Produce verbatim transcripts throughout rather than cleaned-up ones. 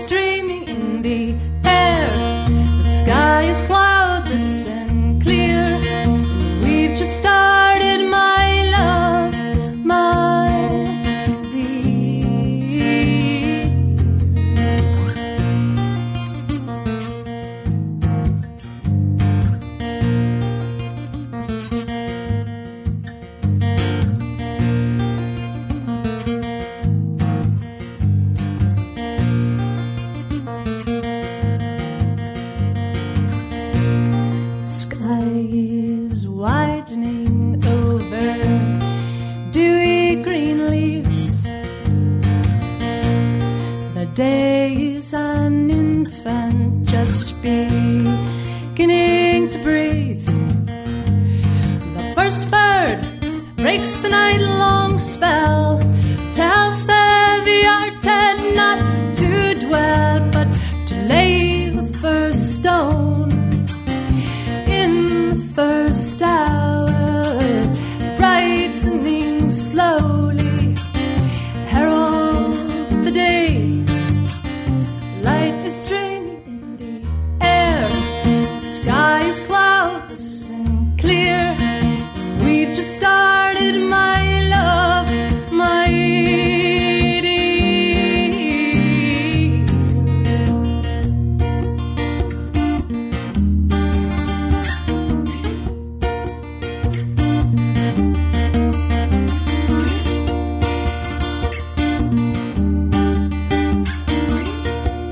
streaming in the air. The sky is cloudless and clear, and we've just started, my love, my dear. Sky is widening over dewy green leaves. The day is an infant just beginning to breathe. The first bird breaks the night-long spell, tells the heavy-hearted not to dwell, but to lay the first stone. In the first hour, brightening slowly, herald the day. Light is streaming in the air. The sky is cloudless and clear. We've just started, my love, my dear.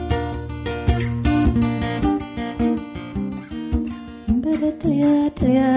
Ba-da-da-da-da.